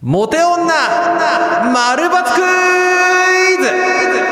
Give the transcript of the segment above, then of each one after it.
モテ女丸抜クイズ。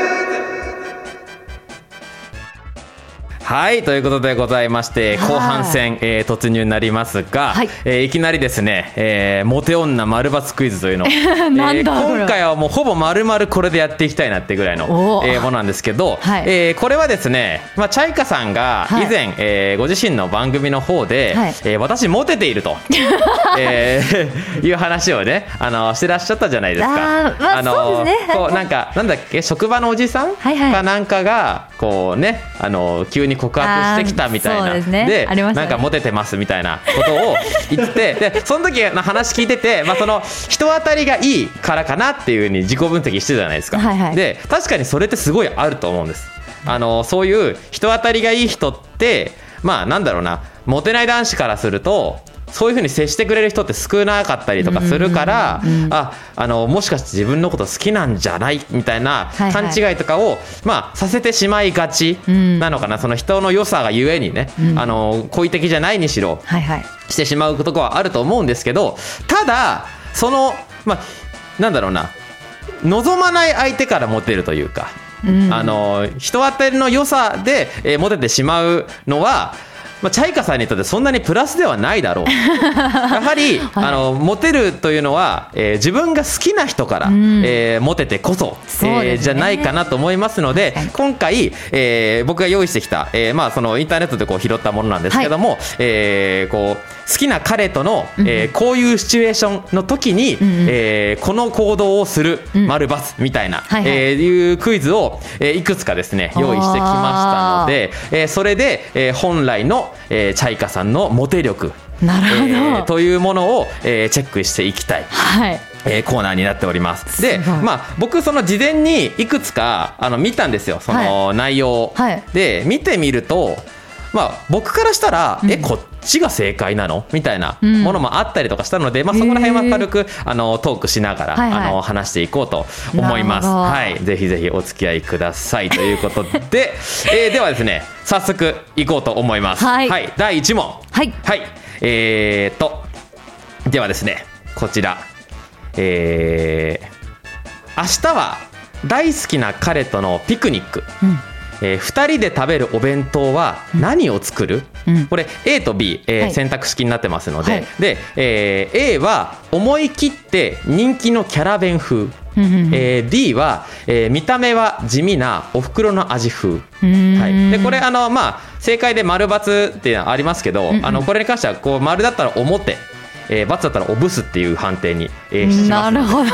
はい、ということでございまして、後半戦、突入になりますが、はい、いきなりですね、モテ女丸抜クイズというのを今回はもうほぼ丸々これでやっていきたいなってぐらいの、ものなんですけど、はい、これはですね、チャイカさんが以前、ご自身の番組の方で、はい、私モテていると、いう話をねしてらっしゃったじゃないですか。そうですね、こうなんだっけ、職場のおじさんかなんかがこうね急に告白してきたみたいな、でなんかモテてますみたいなことを言ってでその時の話聞いてて、その人当たりがいいからかなっていう風に自己分析してたじゃないですか、はいはい、で確かにそれってすごいあると思うんです。そういう人当たりがいい人ってなんだろうな、モテない男子からするとそういう風に接してくれる人って少なかったりとかするから、もしかして自分のこと好きなんじゃないみたいな勘違いとかを、させてしまいがちなのかな、その人の良さがゆえにね、好意的じゃないにしろ、してしまうことはあると思うんですけど、ただそのなんだろうな、望まない相手からモテるというか、人当たりの良さで、モテてしまうのはチャイカさんにとってそんなにプラスではないだろうやはり、モテるというのは、自分が好きな人から、モテてこそ、じゃないかなと思いますので、今回、僕が用意してきた、そのインターネットでこう拾ったものなんですけども、こう好きな彼との、こういうシチュエーションの時に、この行動をする丸×みたいな、いうクイズを、いくつかですね用意してきましたので、それで、本来のチャイカさんのモテ力、というものを、チェックしていきたい、コーナーになっております。で、僕その事前にいくつか見たんですよ、その内容、で見てみると、僕からしたら、こっちが正解なのみたいなものもあったりとかしたので、そこら辺は軽くトークしながら、話していこうと思います。はい、ぜひぜひお付き合いくださいということで、ではですね、早速いこうと思います。はい、第1問。はい、ではですね、こちら、明日は大好きな彼とのピクニック。2人で食べるお弁当は何を作る？これ A と B、選択式になってますので、で、A は思い切って人気のキャラ弁風、D は、見た目は地味なお袋の味風、でこれ正解で丸×っていうのはありますけど、これに関してはこう丸だったら表、×だったらおブスっていう判定に、します。なるほど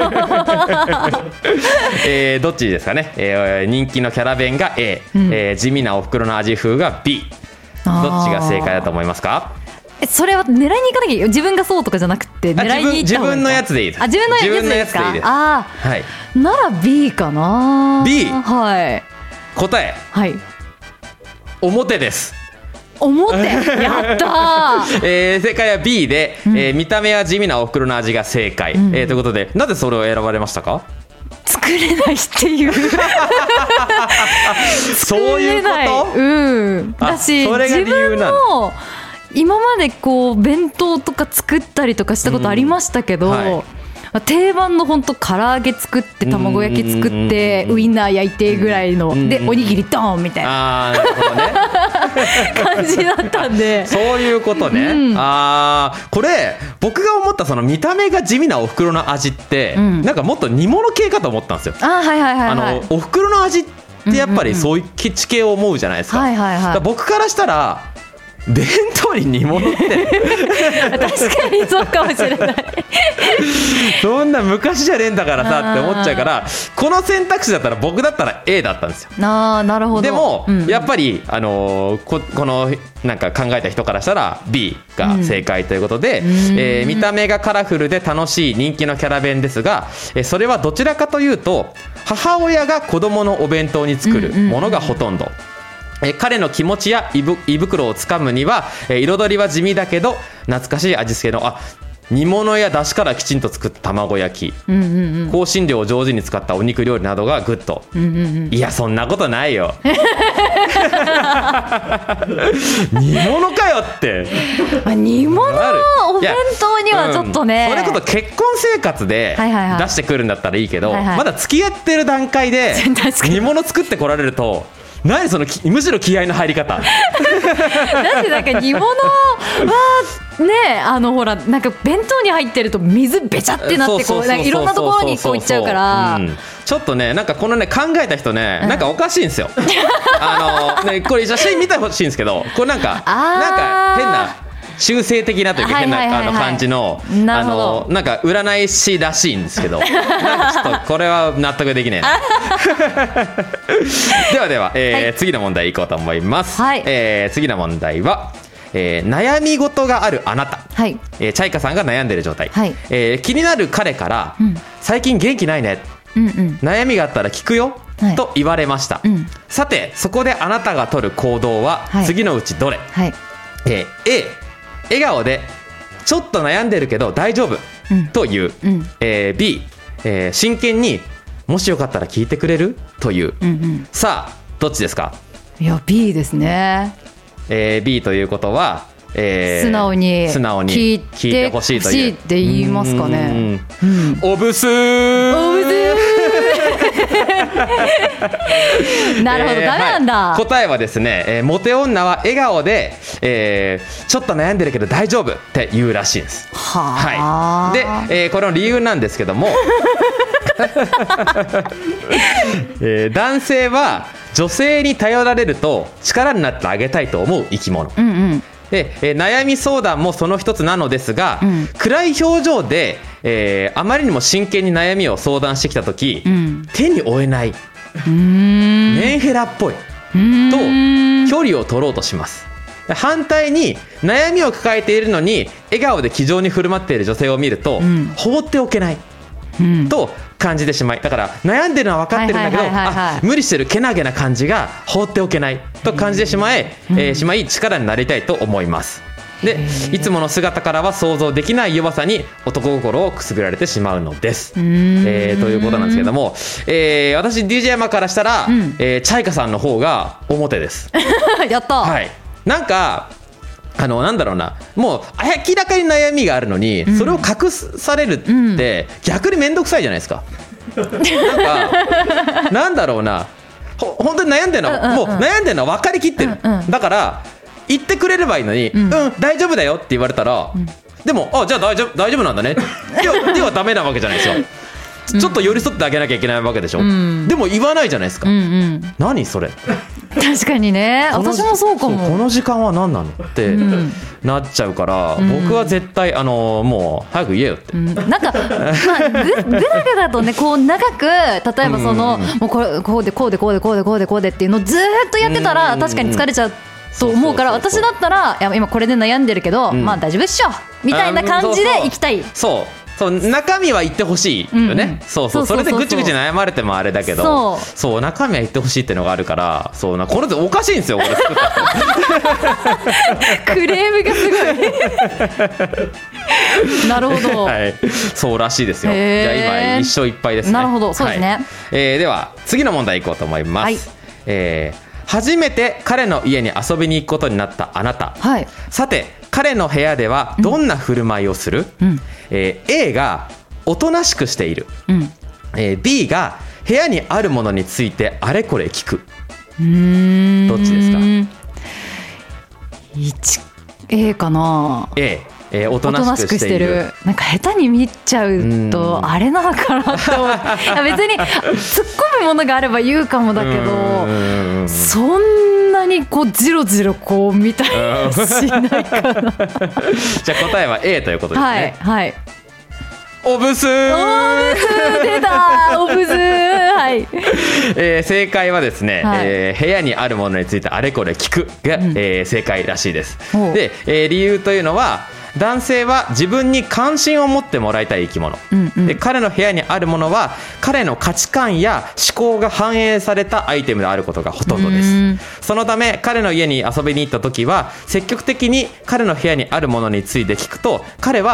どっちですかね、人気のキャラ弁が A、地味なお袋の味風が B、 どっちが正解だと思いますか？ それは狙いに行かなきゃいいよ。自分がそうとかじゃなくて狙いに行った方がいい。自分のやつでいいです。自分のやつでいいです。なら B かな。 B、 答え、表です。 表やった正解は B で、見た目は地味なお袋の味が正解、ということで、なぜそれを選ばれましたか？ 作れないっていうそういうこと？ だし、自分も今までこう弁当とか作ったりとかしたことありましたけど、定番の本当唐揚げ作って卵焼き作ってウインナー焼いてぐらいのでおにぎりドーンみたいな感じだったんで、 そういうことね。これ僕が思ったその見た目が地味なお袋の味って、なんかもっと煮物系かと思ったんですよ。お袋の味ってやっぱりそういう地形を思うじゃないですか。僕からしたら弁当に煮物って確かにそうかもしれないそんな昔じゃねえんだからさって思っちゃうから、この選択肢だったら僕だったら A だったんですよ。 なるほど。 でも、やっぱりこのなんか考えた人からしたら B が正解ということで、見た目がカラフルで楽しい人気のキャラ弁ですが、それはどちらかというと母親が子供のお弁当に作るものがほとんど。彼の気持ちや胃袋をつかむには、彩りは地味だけど懐かしい味付けの煮物や出汁からきちんと作った卵焼き、香辛料を上手に使ったお肉料理などがグッド、いやそんなことないよ煮物かよって煮物お弁当にはちょっとね、 それこそ結婚生活で出してくるんだったらいいけど、まだ付き合ってる段階で煮物作ってこられると何そのむしろ気合いの入り方だってなんか煮物はねほらなんか弁当に入ってると水べちゃってなってこういろんなところにこういっちゃうから、 ちょっとねなんかこのね考えた人ねなんかおかしいんですよね、これ写真見てほしいんですけど、これなんか変な中性的なというか変な感じのなんか占い師らしいんですけどなんかちょっとこれは納得できねえなでは、次の問題いこうと思います、次の問題は、悩み事があるあなた、チャイカさんが悩んでいる状態、気になる彼から、最近元気ないね、悩みがあったら聞くよ、と言われました、さてそこであなたが取る行動は次のうちどれ、A笑顔でちょっと悩んでるけど大丈夫、という、B、真剣にもしよかったら聞いてくれるという、さあどっちですか？ いや B ですね、 B ということは、 素直に聞いてほしいというって言いますかね。 オブスーなるほど、ダメなんだ、 答えはですね、モテ女は笑顔で、ちょっと悩んでるけど大丈夫って言うらしいです。で、この理由なんですけども男性は女性に頼られると力になってあげたいと思う生き物、で、悩み相談もその一つなのですが、暗い表情で、あまりにも真剣に悩みを相談してきたとき、手に負えない、メンヘラっぽいと距離を取ろうとします。反対に悩みを抱えているのに笑顔で気丈に振る舞っている女性を見ると、放っておけない、と感じてしまい、だから悩んでるのは分かってるんだけど、無理してるけなげな感じが放っておけないと感じてしまい力になりたいと思います。でいつもの姿からは想像できない弱さに男心をくすぐられてしまうのです、ということなんですけども、私 DJ 山からしたら、チャイカさんの方が表ですやった、 なんかなんだろうな、もう明らかに悩みがあるのに、それを隠されるって、逆に面倒くさいじゃないですかなんだろうな、本当に悩んでるのは、もう悩んでるのは分かりきってる、だから言ってくれればいいのに、大丈夫だよって言われたら、でもじゃあ大丈夫なんだねではダメなわけじゃないですよ。ちょっと寄り添ってあげなきゃいけないわけでしょ、でも言わないじゃないですか、何それ確かにね、私もそうかも。 この時間は何なのってなっちゃうから、僕は絶対もう早く言えよって、なんか、 グダグダとねこう長く、例えばその、もうこうでっていうのをずーっとやってたら、確かに疲れちゃうと思うから、私だったら今これで悩んでるけど、まあ大丈夫っしょみたいな感じでいきたい。 そう中身は言ってほしいよね。それでぐちぐち悩まれてもあれだけど、そう中身は言ってほしいっていうのがあるから、これっておかしいんですよ、これ作ったクレームがすごいなるほど、 そうらしいですよ。じゃあ今一勝一敗ですね。 なるほど、そうですね。 では次の問題いこうと思います。初めて彼の家に遊びに行くことになったあなた、さて彼の部屋ではどんな振る舞いをする？A がおとなしくしている、B が部屋にあるものについてあれこれ聞く。どっちですか ？A かな。 おとなしくしている。 なんか下手に見ちゃうとあれなのかなって思う。別に突っ込むものがあれば言うかもだけど、そんなにこうじろじろこう見たりしないかな。 じゃあ答えは A ということですね。オブスー出たオブスー、 正解はですね、部屋にあるものについてあれこれ聞くが、正解らしいです。で、理由というのは、男性は自分に関心を持ってもらいたい生き物、で彼の部屋にあるものは彼の価値観や思考が反映されたアイテムであることがほとんどです。そのため彼の家に遊びに行った時は積極的に彼の部屋にあるものについて聞くと、彼は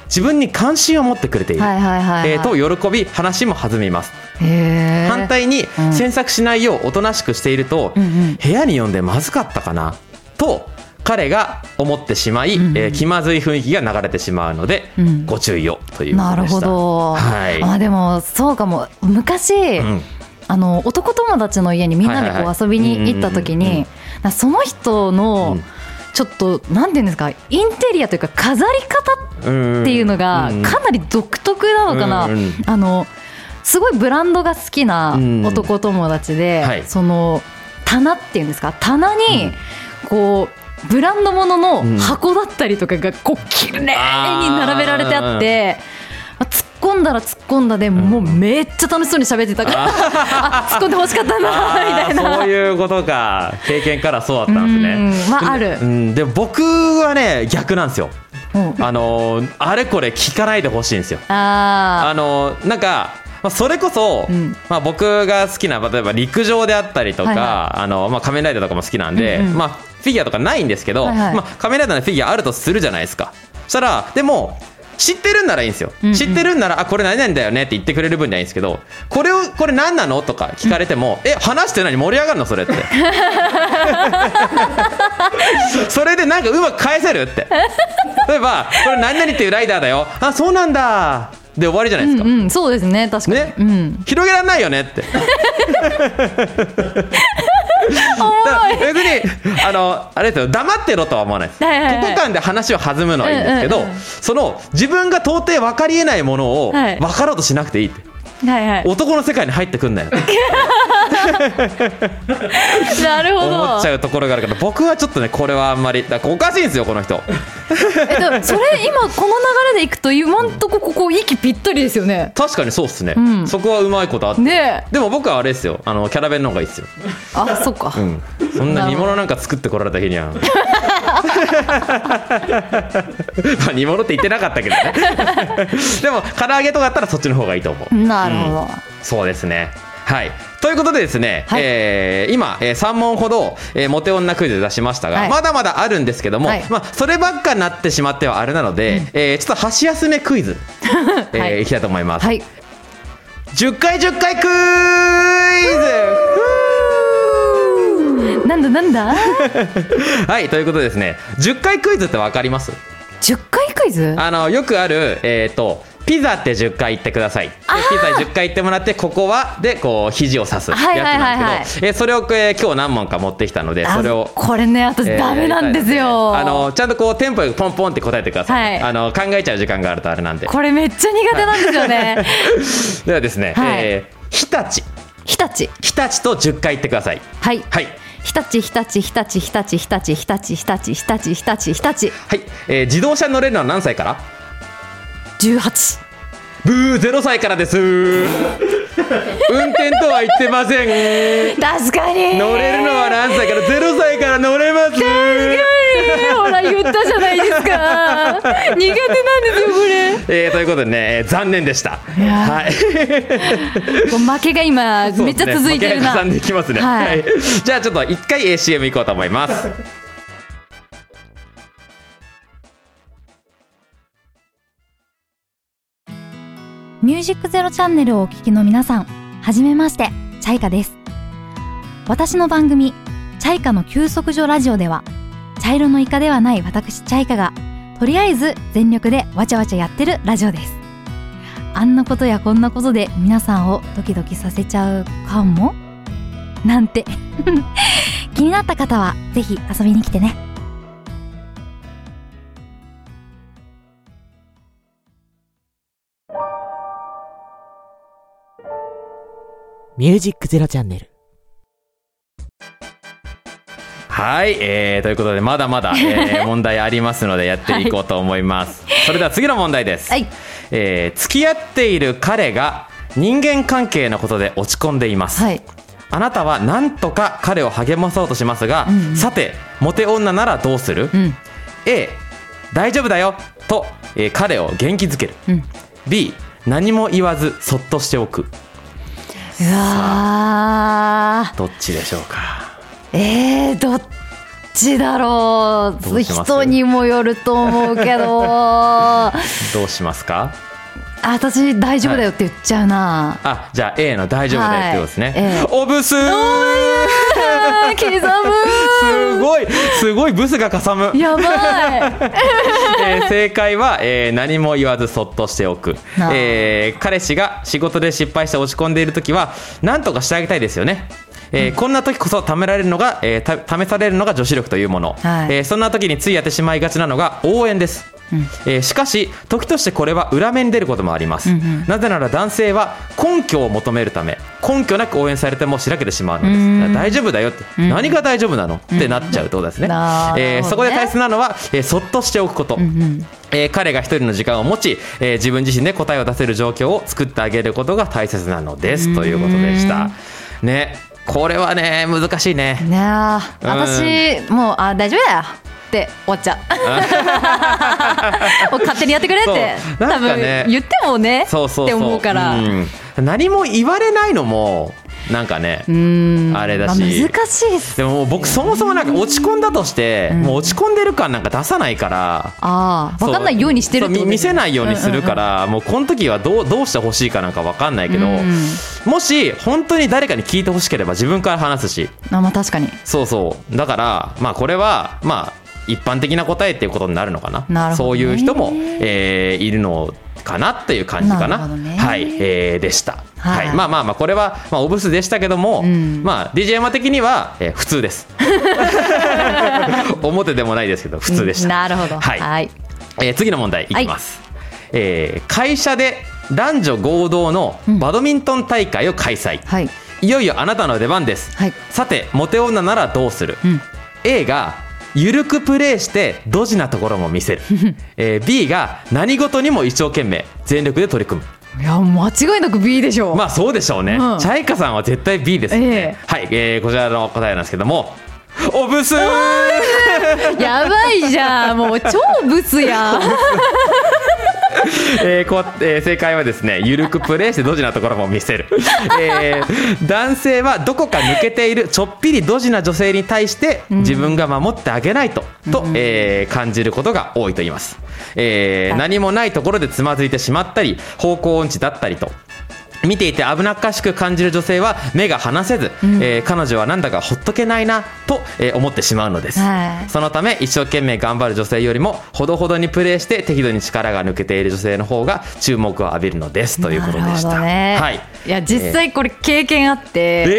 自分に関心を持ってくれている、と喜び話も弾みます。反対に詮索しないようおとなしくしていると、部屋に呼んでまずかったかなと彼が思ってしまい、気まずい雰囲気が流れてしまうので、ご注意をということでした。なるほど、 でもそうかも。昔、男友達の家にみんなでこう遊びに行った時に、その人のちょっとなんていうんですか、インテリアというか飾り方っていうのがかなり独特なのかな。すごいブランドが好きな男友達で、その棚っていうんですか、棚にこうブランド物の箱だったりとかがこう綺麗に並べられてあって、突っ込んだら突っ込んだでもうめっちゃ楽しそうに喋ってたから突っ込んでほしかったんだみたいな。 そういうことか。経験からそうだったんですね。 ある。 でも僕はね逆なんですよ。あれこれ聞かないでほしいんですよ。なんかそれこそ、僕が好きな例えば陸上であったりとか、仮面ライダーとかも好きなんで、フィギュアとかないんですけど、仮面ライダーのフィギュアあるとするじゃないですか。そしたらでも知ってるんならいいんですよ。知ってるんならこれ何々だよねって言ってくれる分にはいいんですけど、これ何なのとか聞かれても、話して何盛り上がるのそれってそれでなんかうまく返せるって。例えばこれ何々っていうライダーだよ、あそうなんだで終わりじゃないですか。 そうですね、確かに、 広げられないよねって別にあれですよ、黙ってろとは思わないです。ここ間で話を弾むのはいいんですけど、その自分が到底分かりえないものを分かろうとしなくていいって、男の世界に入ってくんなよなるほど思っちゃうところがあるから、僕はちょっとねこれはあんまりおかしいんですよこの人それ今この流れでいくと今んとこ息ぴったりですよね。 確かにそうっすね、そこはうまいことあって、でも僕はあれですよ、キャラ弁の方がいいっすよ。 あ、そっか、 そんな煮物なんか作ってこられた日には煮物って言ってなかったけどねでも唐揚げとかだったらそっちの方がいいと思う。 なるほど、 そうですね。はい、ということでですね、今、3問ほど、モテ女クイズ出しましたが、まだまだあるんですけども、そればっかになってしまってはあれなので、ちょっと箸休めクイズ、いきたいと思います。10回10回クイズなんだはい、ということでですね、10回クイズって分かります？ 10回クイズ？ よくある、ピザって10回言ってください。ピザ10回言ってもらって、ここはでこう肘を刺すやつなんですけど、それを、今日何問か持ってきたので、それをこれね、私ダメなんですよ。 ちゃんとこうテンポよくポンポンって答えてください。考えちゃう時間があるとあれなんで。 これめっちゃ苦手なんですよねではですね、日立と10回言ってください。はい、 日立。 はい、自動車に乗れるのは何歳から？ 18。 ブー、0歳からです運転とは言ってません。 確かに乗れるのは何歳から？ 0 歳から乗れます。確かにほら言ったじゃないですか苦手なんですよこれ、 ということでね、残念でした。はい負けが今めっちゃ続いてるな。 負けがかさんでいきますね。じゃあちょっと一回 CM 行こうと思いますミュージックゼロチャンネルをお聞きの皆さん、はじめまして、チャイカです。私の番組、チャイカの休息所ラジオでは、茶色のイカではない私チャイカが、とりあえず全力でわちゃわちゃやってるラジオです。あんなことやこんなことで皆さんをドキドキさせちゃうかもなんて気になった方はぜひ遊びに来てね。 ミュージックゼロチャンネル。 はい、ということでまだまだ、問題ありますのでやっていこうと思います、それでは次の問題です、付き合っている彼が人間関係のことで落ち込んでいます、あなたは何とか彼を励まそうとしますが、さてモテ女ならどうする？A、大丈夫だよと、彼を元気づける、B、何も言わずそっとしておく。 うわ、 どっちでしょうか？ どっちだろう。人にもよると思うけどどうしますか？ 私大丈夫だよって言っちゃうな。 あ、じゃあ A の大丈夫だよってことですね。おブス刻むすごいブスがかさむ。 やばい正解は、何も言わずそっとしておく。彼氏が仕事で失敗して落ち込んでいるときは何とかしてあげたいですよね。こんな時こそ試されるのが女子力というもの、そんな時についやってしまいがちなのが応援です。しかし時としてこれは裏目に出ることもあります。なぜなら男性は根拠を求めるため根拠なく応援されてもしらけてしまうのです。大丈夫だよって、何が大丈夫なのってなっちゃうってことですね。そこで大切なのは、そっとしておくこと。彼が一人の時間を持ち、自分自身で答えを出せる状況を作ってあげることが大切なのですということでしたね。これはね難しいね。 私もう大丈夫だよって終わっちゃう勝手にやってくれって多分言ってもねって思うから、 何も言われないのもなんかねあれだし、 難しいっす。 でも僕そもそもなんか落ち込んだとして、もう落ち込んでる感なんか出さないから、 分かんないようにしてるってことですね。 見せないようにするから、もうこの時はどうしてほしいかなんか分かんないけど、もし本当に誰かに聞いてほしければ自分から話すし、 まあ確かにそうだからまあこれはまあ一般的な答えっていうことになるのかな。そういう人も、いるのかなっていう感じかな。はい、でした。はい、まあこれは、オブスでしたけども、DJ 山的には、普通です表でもないですけど普通でした。 なるほど。 はい、次の問題いきます。会社で男女合同のバドミントン大会を開催、いよいよあなたの出番です。さてモテ女ならどうする？ A がゆるくプレーしてドジなところも見せるB が何事にも一生懸命全力で取り組む。 いや間違いなく B でしょう。 まあそうでしょうね。チャイカさんは絶対 B ですよね。はい、こちらの答えなんですけども、おブスやばいじゃん、もう超ブスや正解はですね、ゆるくプレーしてドジなところも見せる男性はどこか抜けているちょっぴりドジな女性に対して自分が守ってあげないと、感じることが多いと言います。何もないところでつまずいてしまったり方向音痴だったりと見ていて危なっかしく感じる女性は目が離せず、彼女はなんだかほっとけないなと、思ってしまうのです。そのため一生懸命頑張る女性よりもほどほどにプレーして適度に力が抜けている女性の方が注目を浴びるのですということでした。はい、 いや実際これ経験あって、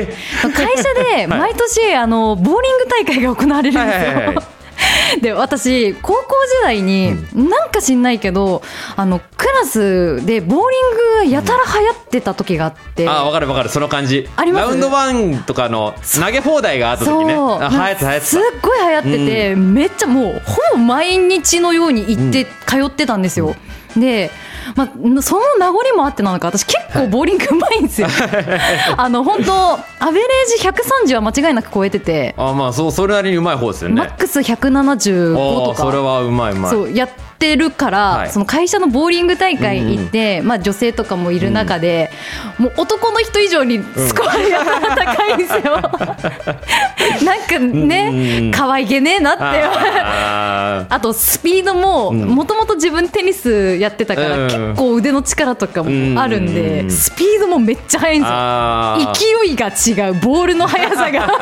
会社で毎年ボーリング大会が行われるんですよ。で私高校時代になんか知んないけど、クラスでボーリングがやたら流行ってた時があって、 わかるその感じ。 あります。 ラウンド1とかの投げ放題があった時ね、 すっごい流行ってて、めっちゃもうほぼ毎日のように行って通ってたんですよ。でその名残もあってなのか私結構ボーリングうまいんですよ。本当アベレージ130は間違いなく超えてて、 それなりにうまい方ですよね。 マックス175とか。 それはうまいそうやってるから、その会社のボーリング大会行って、女性とかもいる中で、もう男の人以上にスコアが高いんですよ。なんかね、可愛げねえなってあとスピードももともと自分テニスやってたから、結構腕の力とかもあるんで、スピードもめっちゃ速いんですよ。勢いが違う、ボールの速さが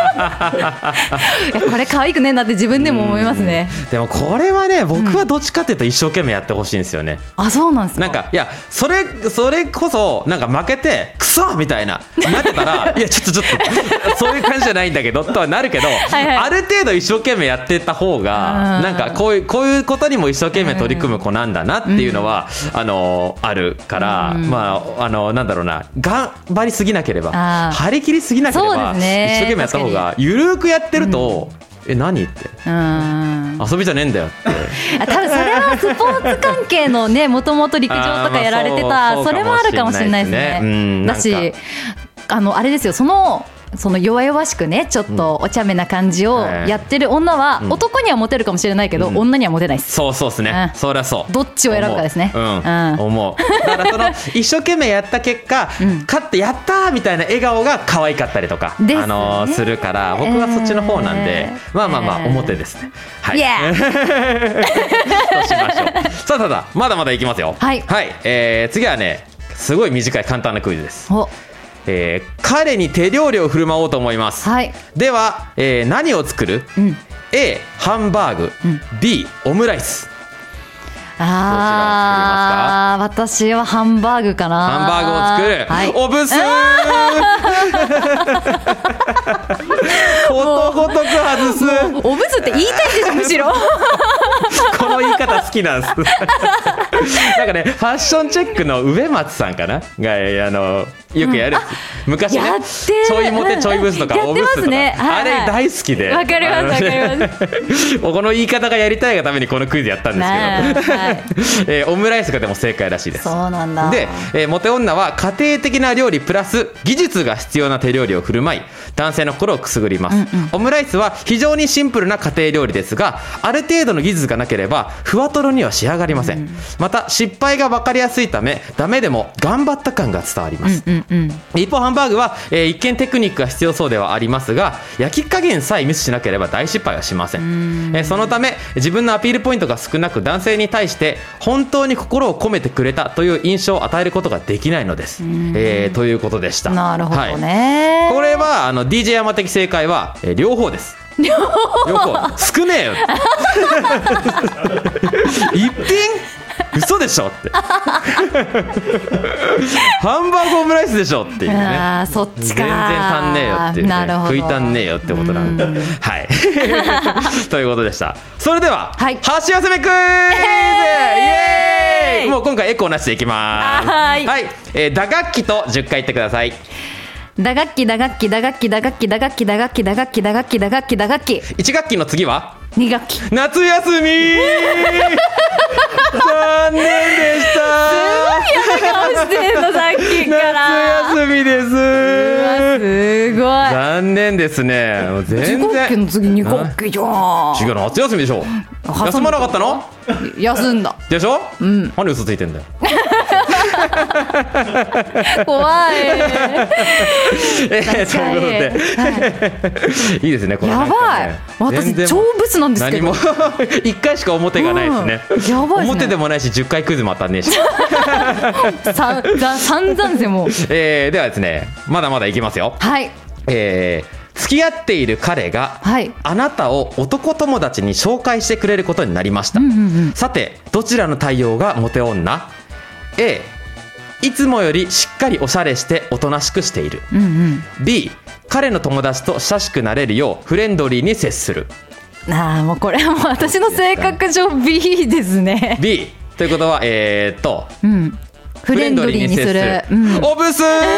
これ可愛くねえなって自分でも思いますね。 でもこれはね、僕はどっちかっていうと一生懸命やってほしいんですよね。 そうなんですか。 なんかいやそれこそなんか負けてクソみたいななってたらいやちょっとそういう感じじゃないんだけどとはなるけどある程度一生懸命やってた方がなんかこういうことにも一生懸命取り組む子なんだなっていうのは、あるから、なんだろうな、頑張りすぎなければ張り切りすぎなければ、一生懸命やった方が、ゆるくやってると、何って遊びじゃねえんだよって多分それはスポーツ関係のね、もともと陸上とかやられてたそれもあるかもしれないですね。だしあれですよ、そのその弱々しくねちょっとお茶目な感じをやってる女は、男にはモテるかもしれないけど、女にはモテないです。 そうですね、そりゃそう、 どっちを選ぶかですね。 思う。だからその一生懸命やった結果、勝ってやったーみたいな笑顔が可愛かったりとか、するから、僕はそっちの方なんで、まあ表ですね。はい。そうしましょう。さあまだまだいきますよ。はい。次はね、すごい短い簡単なクイズです。彼に手料理を振る舞おうと思います。では、何を作る？A ハンバーグ、B オムライス。 私はハンバーグかな。 ハンバーグを作る、おぶすことごとく外す。 おぶすって言いたいでしょ、むしろ。 この言い方好きなんです。なんかね、ファッションチェックの上松さんかながよくやる、昔ね、ちょいモテちょいブスとかおブスとか、あれ大好きで。 わかります。 この言い方がやりたいがためにこのクイズやったんですけど、オムライスがでも正解らしいです。 そうなんだ。 で、モテ女は家庭的な料理プラス技術が必要な手料理を振る舞い、男性の心をくすぐります。オムライスは非常にシンプルな家庭料理ですが、ある程度の技術がなければふわとろには仕上がりません。また失敗が分かりやすいため、ダメでも頑張った感が伝わります。一方ハンバーグは、一見テクニックが必要そうではありますが、焼き加減さえミスしなければ大失敗はしません。そのため自分のアピールポイントが少なく、男性に対して本当に心を込めてくれたという印象を与えることができないのです。ということでした。 なるほどね。 これはDJ 山的正解は、両方です。両方少ねえよ。一品嘘でしょってハンバーグオムライスでしょっていうね。 そっちか。 全然足んねえよっていう、ね、食い足んねえよってことなんだ。はい。ということでした。それでは、箸休めクイズ、イエーイ。もう今回エコーなしでいきます。はい。打楽器と10回言ってください。 打楽器。1学期の次は2学期。 夏休み。残念でした。 すごい嫌な顔してるの、さっきから。 夏休みです。 すごい残念ですね。全然。 1学期の次2学期じゃん。 違うの、夏休みでしょ。休まなかったの？ 休んだでしょ。何嘘ついてんだよ。 怖い。 ということで、いいですね。このやばい。私超ブスなんですけど。 何も1回しか表がないですね。 やばい。 表でもないし10回クイズもあったんねえし。 散々ですよもう。 ではですね、まだまだいきますよ。 はい。 付き合っている彼が、あなたを男友達に紹介してくれることになりました。さてどちらの対応がモテ女？ A、いつもよりしっかりおしゃれしておとなしくしている。B、彼の友達と親しくなれるようフレンドリーに接する。 もうこれはもう私の性格上 B ですね。 B ということはフレンドリーにする。 おブス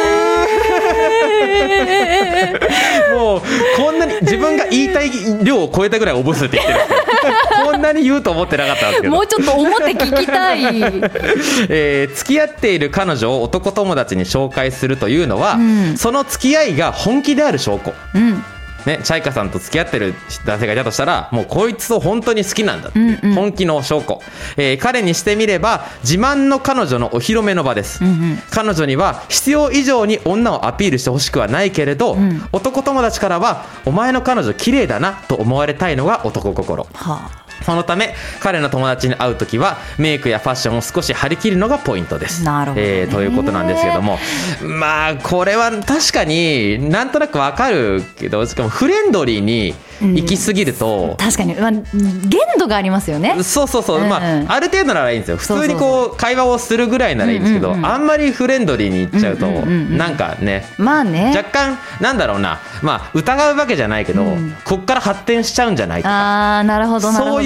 もうこんなに自分が言いたい量を超えたぐらいおブスって言ってる。こんなに言うと思ってなかったんですけど。 もうちょっと表聞きたい。 付き合っている彼女を男友達に紹介するというのは、その付き合いが本気である証拠。ね、チャイカさんと付き合ってる男性がいたとしたら、もうこいつを本当に好きなんだっていう本気の証拠。彼にしてみれば自慢の彼女のお披露目の場です。彼女には必要以上に女をアピールしてほしくはないけれど、男友達からはお前の彼女綺麗だなと思われたいのが男心。そのため彼の友達に会うときはメイクやファッションを少し張り切るのがポイントです。 なるほどね。 ということなんですけども、まあこれは確かになんとなくわかるけど、しかもフレンドリーに行き過ぎると、 確かに、限度がありますよね。 そう、ある程度ならいいんですよ。普通にこう会話をするぐらいならいいんですけど、あんまりフレンドリーに行っちゃうと、なんかね、若干なんだろうな、疑うわけじゃないけど、こっから発展しちゃうんじゃないとか、 なるほどそういう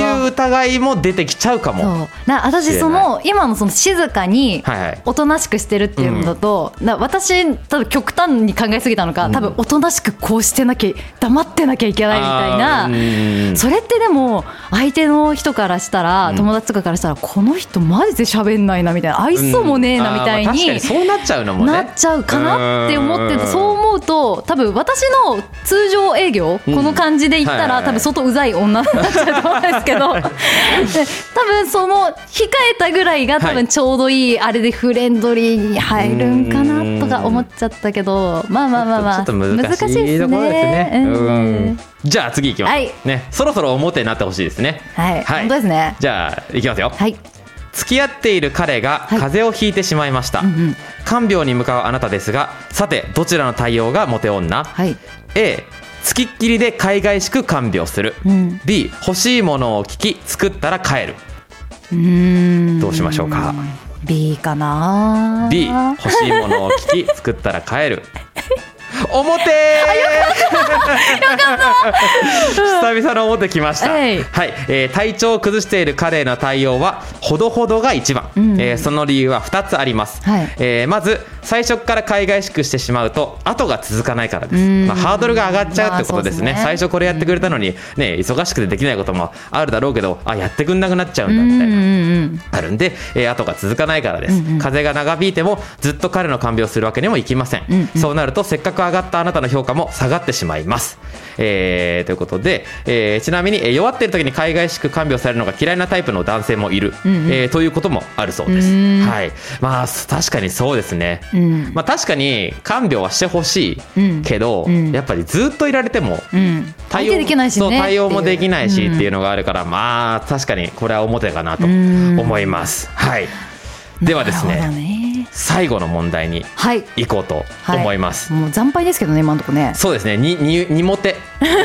いう疑いも出てきちゃうかも。 私今のその静かにおとなしくしてるっていうのだと、私多分極端に考えすぎたのか、多分おとなしくこうしてなきゃ黙ってなきゃいけないみたいな、それってでも相手の人からしたら、友達とかからしたらこの人マジで喋んないなみたいな、愛想もねえなみたいに、 確かにそうなっちゃうのもね、 なっちゃうかなって思ってて、そう思うと多分私の通常営業、この感じで言ったら多分相当うざい女になっちゃうと思うんですけど多分その控えたぐらいが多分ちょうどいい、あれでフレンドリーに入るんかなとか思っちゃったけど、まあちょっと難しいですね。 じゃあ次いきます、ね、そろそろ表になってほしいですね。 本当ですね。 じゃあいきますよ。付き合っている彼が風邪をひいてしまいました、看病に向かうあなたですが、さてどちらの対応がモテ女？A、付きっきりで海外しく看病する、B、欲しいものを聞き作ったら帰る。どうしましょうか。 B かな。 B、欲しいものを聞き作ったら帰る。表よかった久々の表きました。体調を崩している彼への対応はほどほどが一番、その理由は2つあります、まず最初から海外しくしてしまうと後が続かないからです。ハードルが上がっちゃうってことですね。最初これやってくれたのに、忙しくてできないこともあるだろうけど、やってくんなくなっちゃうんだみたいな、あるんで、後が続かないからです、風邪が長引いてもずっと彼の看病するわけにもいきません、そうなるとせっかく上がったあなたの評価も下がってしまいます、ということで、ちなみに、弱っている時に海外しく看病されるのが嫌いなタイプの男性もいる、ということもあるそうです。まあ確かにそうですね、確かに看病はしてほしいけど、やっぱりずっといられても、対応もできないしっていうのがあるから、まあ確かにこれは表かなと思います。ではですね、最後の問題に行こうと思います。 もう惨敗ですけどね今のとこね。 そうですね、2モテ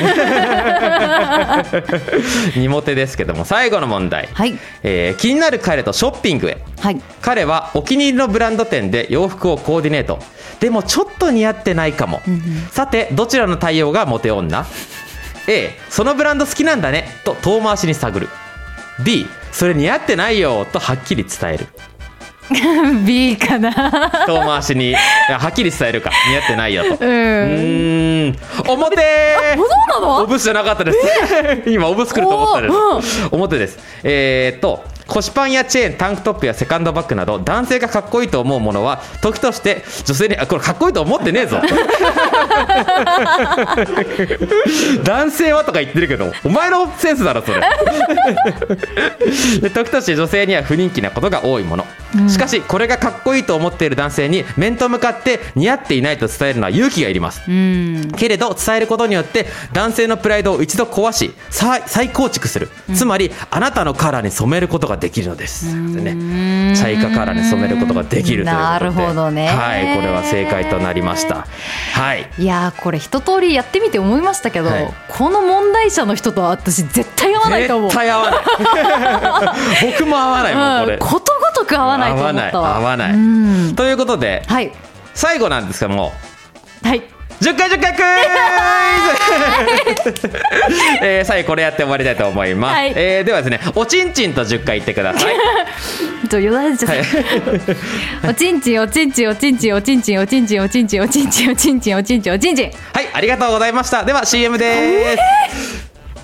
2モテですけども、最後の問題、気になる彼とショッピングへ、彼はお気に入りのブランド店で洋服をコーディネート、でもちょっと似合ってないかも、さてどちらの対応がモテ女？ A、そのブランド好きなんだねと遠回しに探る。 B、それ似合ってないよとはっきり伝える。 B かな。 遠回しにはっきり伝えるか、似合ってないよと。表。 そうなの？ オブスじゃなかったです。今オブス来ると思ったです。表です。腰パンやチェーン、タンクトップやセカンドバッグなど男性がかっこいいと思うものは時として女性にこれかっこいいと思ってねえぞ男性はとか言ってるけどお前のセンスだろそれで時として女性には不人気なことが多いもの、しかしこれがかっこいいと思っている男性に面と向かって似合っていないと伝えるのは勇気がいります、けれど伝えることによって男性のプライドを一度壊し再構築する、つまりあなたのカラーに染めることができるのです。チャイカカラーに染めることができるということで、 なるほどね、 これは正解となりました。 いやこれ一通りやってみて思いましたけど、この問題者の人とは私絶対合わないと思う。 絶対合わない僕も合わないもんこれ、 ことごとく合わないと思ったわ。 合わないということで、最後なんですけども、10回クイズ最後これやって終わりたいと思います、ではですね、おちんちんと10回言ってください。 よだれちゃったおちんちんおちんちんおちんちんおちんちんおちんちんおちんちんおちんちんおちんちんおちんちんおちんちん。 はい、ありがとうございました。では CM です。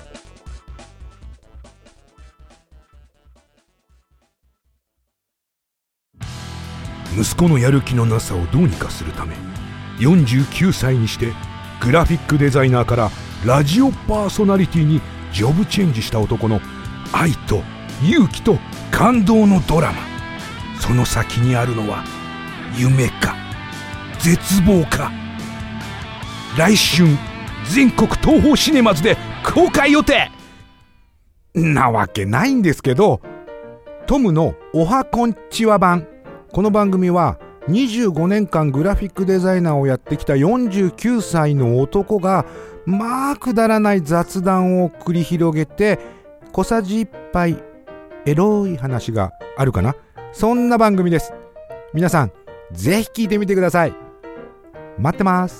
息子のやる気のなさをどうにかするため49歳にしてグラフィックデザイナーからラジオパーソナリティにジョブチェンジした男の愛と勇気と感動のドラマ、その先にあるのは夢か絶望か。来春全国東宝シネマズで公開予定なわけないんですけど、トムのおはこんちは版、この番組は25年間グラフィックデザイナーをやってきた49歳の男がまあくだらない雑談を繰り広げて小さじ1杯エロい話があるかな、そんな番組です。皆さんぜひ聞いてみてください。待ってます。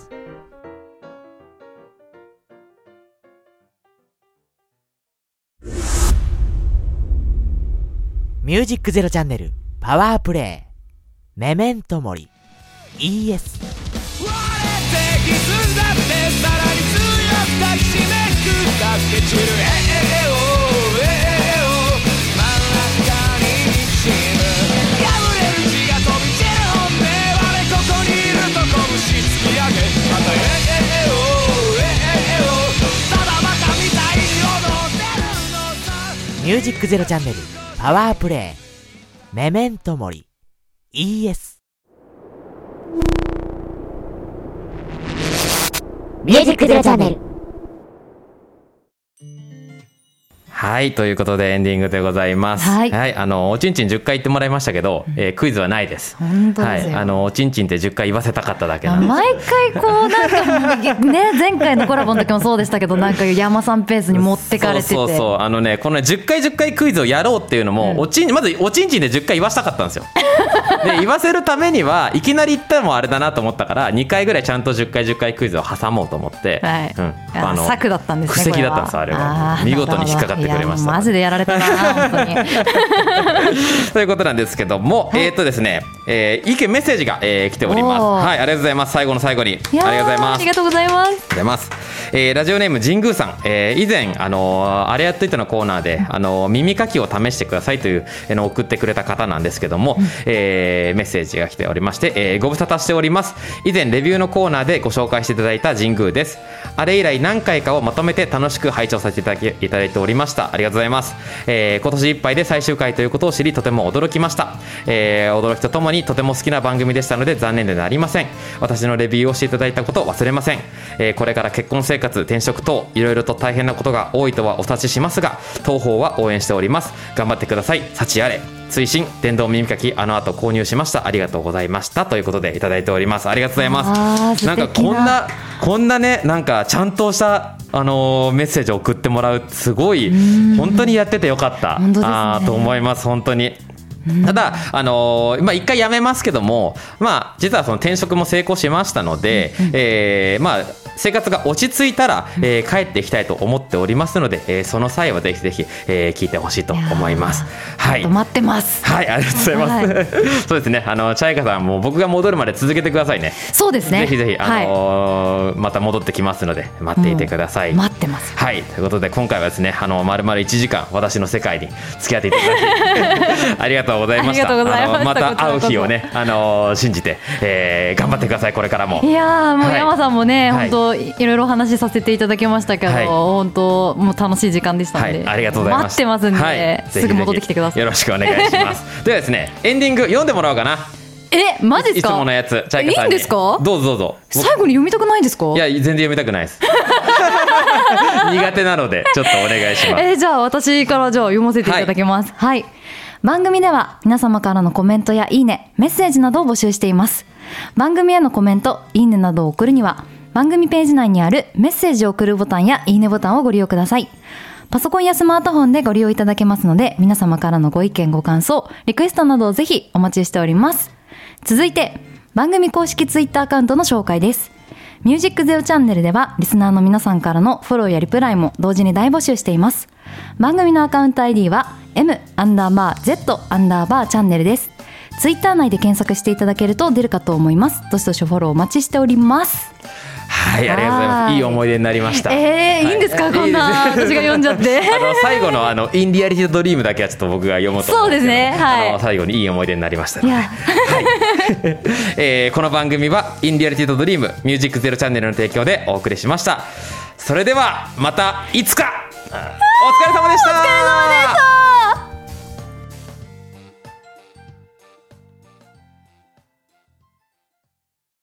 ミュージックゼロチャンネルパワープレイメメントモリ ES。 割れて歪んだってさらに強く抱きしめ下って散る真ん中ににじむ破れる血が飛び散る本音我ここにいると拳突き上げまたただバカみたいに踊ってるのさ。 ミュージックゼロチャンネルパワープレイメメントモリ ES。 ミュージックゼロチャンネル。 はい、ということでエンディングでございます。はい、はい、おちんちん10回言ってもらいましたけど、クイズはないです。 本当ですよ。 はい、おちんちんって10回言わせたかっただけなんです。 毎回こうなんかね、前回のコラボの時もそうでしたけど、なんか山さんペースに持ってかれてて、 そうこのね10回10回クイズをやろうっていうのも、まずおちんちんで10回言わせたかったんですよ。で言わせるためにはいきなり言ったらもあれだなと思ったから2回ぐらいちゃんと10回10回クイズを挟もうと思って、 はい、策だったんですね。 布石だったんですあれは。見事に引っかかってくれました。 マジでやられたな本当にということなんですけども、ですね、意見メッセージが、来ております。はい、ありがとうございます。最後の最後にありがとうございます。 ありがとうございます。 ラジオネーム神宮さん、以前あれやっといたのコーナーで耳かきを試してくださいというのを送ってくれた方なんですけども、メッセージが来ておりまして、ご無沙汰しております。以前レビューのコーナーでご紹介していただいた神宮です。あれ以来何回かをまとめて楽しく拝聴させていただいておりました。ありがとうございます。今年いっぱいで最終回ということを知りとても驚きました。驚きとともにとても好きな番組でしたので残念でなりません。私のレビューをしていただいたことを忘れません。これから結婚生活、転職等いろいろと大変なことが多いとはお察ししますが、当方は応援しております。頑張ってください。幸あれ。追伸電動耳かき後購入しました。ありがとうございましたということでいただいております。ありがとうございます。なんかこんなね、なんかちゃんとしたメッセージを送ってもらう、すごい本当にやっててよかった、と思います。本当に。ただ一回辞めますけども、実はその転職も成功しましたので、生活が落ち着いたら、帰っていきたいと思っておりますので、その際はぜひぜひ、聞いてほしいと思います。はい、 待ってます。 はい、ありがとうございます。はい、そうですね。チャイカさんも僕が戻るまで続けてくださいね。 そうですね。 ぜひぜひまた戻ってきますので待っていてください。 待ってます。はい、 ということで今回はですね、丸々1時間私の世界に付き合っていただきありがとうございました。また会う日をね、信じて、頑張ってください。これからも。 いやもう山さんもね、本当いろいろ話させていただきましたけど、本当もう楽しい時間でしたので、 ありがとうございます。 待ってますんで、すぐ戻ってきてください。 よろしくお願いします。ではですね、エンディング読んでもらおうかな。 マジですか？ いつものやつ、チャイカさんに。いいんですか？どうぞ。 最後に読みたくないですか？ いや、全然読みたくないです苦手なのでちょっとお願いします。 じゃあ私から読ませていただきます。はい、番組では皆様からのコメントやいいね、メッセージなどを募集しています。番組へのコメント、いいねなどを送るには番組ページ内にあるメッセージを送るボタンやいいねボタンをご利用ください。パソコンやスマートフォンでご利用いただけますので、皆様からのご意見ご感想、リクエストなどをぜひお待ちしております。続いて番組公式ツイッターアカウントの紹介です。ミュージックゼロチャンネルではリスナーの皆さんからのフォローやリプライも同時に大募集しています。番組のアカウント ID は M_Z_ チャンネルです。ツイッター内で検索していただけると出るかと思います。どしどしフォローお待ちしております。 はい、ありがとうございます。いい思い出になりました。 いいんですか、こんな私が読んじゃって最後のインリアリティドリームだけはちょっと僕が読もうと思うんですけど、そうですね、はい、最後にいい思い出になりましたので、はいこの番組はインリアリティドリームミュージックゼロチャンネルの提供でお送りしました。それではまたいつか。